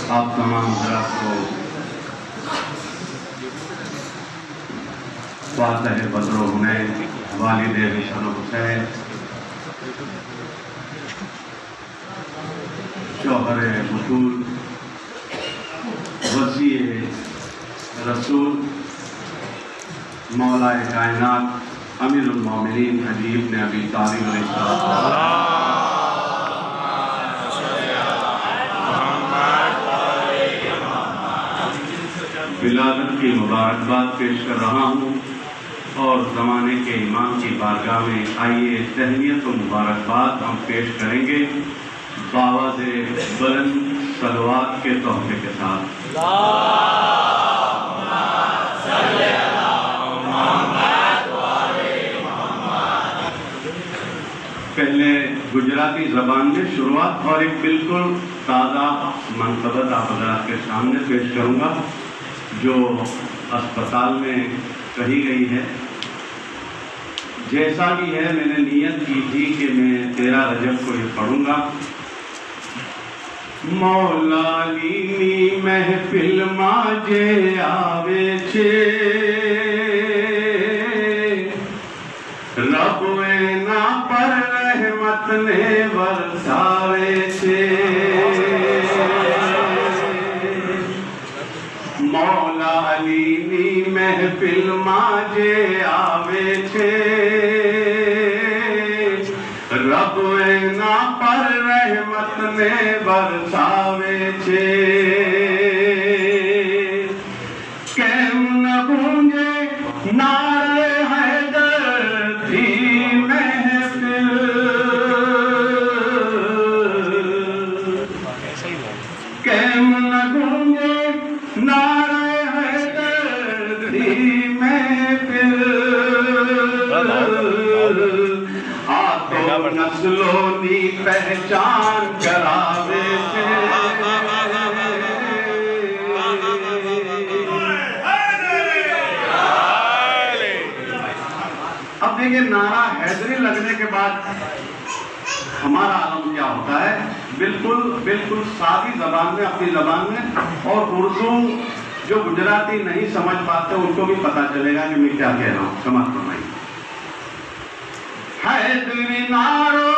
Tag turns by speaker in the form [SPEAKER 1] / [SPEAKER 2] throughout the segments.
[SPEAKER 1] आप तमाम हज़रात को फातिह बदरो हुनैन वालिद हसन हुसैन शौहर बतूल वज़ी रसूल मौलाए कायनात अमीरुल मोमिनीन अली इब्न अबी तालिब विलादत की मुबारकबाद पेश कर रहा हूँ और ज़माने के इमाम की बारगाह में आइए तहनीत व मुबारकबाद हम पेश करेंगे बावाज़े बुलंद सलवात के तोहफे के साथ। पहले गुजराती ज़बान में शुरुआत और एक बिल्कुल ताज़ा मनक़बत आप हज़रात के सामने पेश करूँगा जो अस्पताल में कही गई है। जैसा भी है मैंने नियत की थी कि मैं 13 रजब को ये पढ़ूंगा। मौलानी महफिल माजे आवे छे रब एना पर रहमत ने बरसावे छे। मौला अलीनी महफिल माजे आवे छे रब एना पर रहमत ने बरसावे छे। केम न गूंजे नारे हैदर थी महफिल केम न गूंजे नारे हैदर थी महफिल आतो नस्लों नी पहचान करावे छे। अब देखिए नारा हैदरी लगने के बाद हमारा आलम क्या होता है, बिल्कुल सादी जबान में अपनी जबान में, और उर्दू जो गुजराती नहीं समझ पाते उनको भी पता चलेगा कि मैं क्या कह रहा हूँ। समझ फरमाइए। हैदरी नारो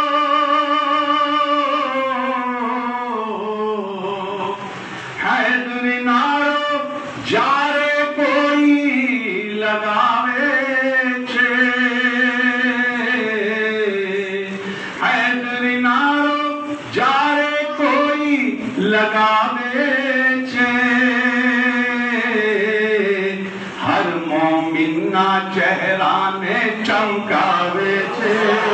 [SPEAKER 1] हैदरी नारो जारे कोई लगावे छे। हैदरी नारो जारे कोई लगावे छे हर मोमिन ना चेहरा ने चमकावे छे।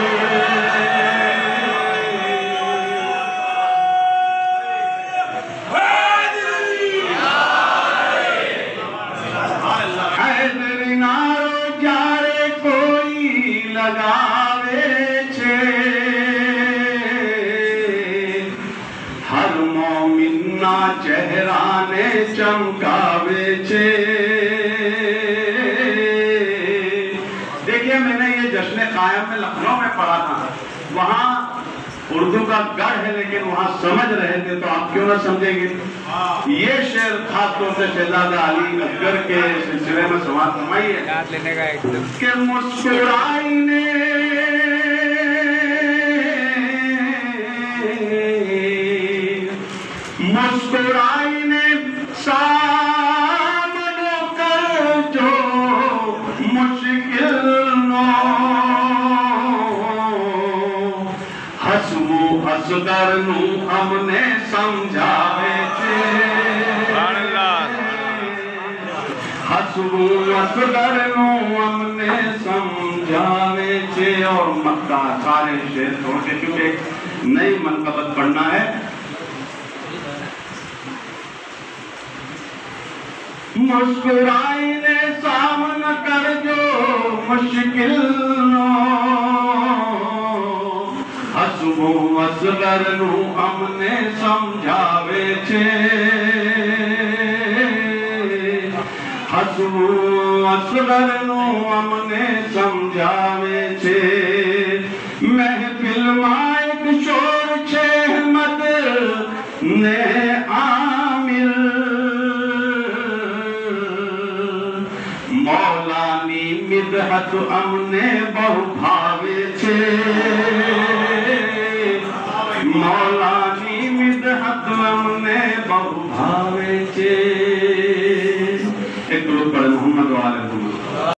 [SPEAKER 1] हैदरी नारो जारे कोई लगावे छे हर मोमिन ना चेहरा ने चमकावे छे। देखिए मैंने ये जश्न कायम में लखनऊ में पढ़ा था, वहाँ उर्दू का गढ़ है लेकिन वहाँ समझ रहे थे, तो आप क्यों ना समझेंगे। ये शेर खास तौर से शहजादा अली असगर के सिलसिले में समाप्त फरमाइए कि मुस्कुराई ने सामने कर जो मुश्किल नो हसमू असगर नू हमने समझावे छे। हसमू असगर नू हमने समझावे छे। और मक्का सारे शेर छोड़ के क्योंकि नई मनक़बत पढ़ना है। मुस्कुराई ने सामना कर जो मुश्किल नो हसबो असगर नू हमने समझावे छे। हसबो असगर नू हमने समझावे छे। महफिल माइक शोर छे मत ने आ मौलानी मिदहत अमने बहु भावे छे, मौलानी मिदहत अमने बहु भावे छे। एक मोहम्मद वाले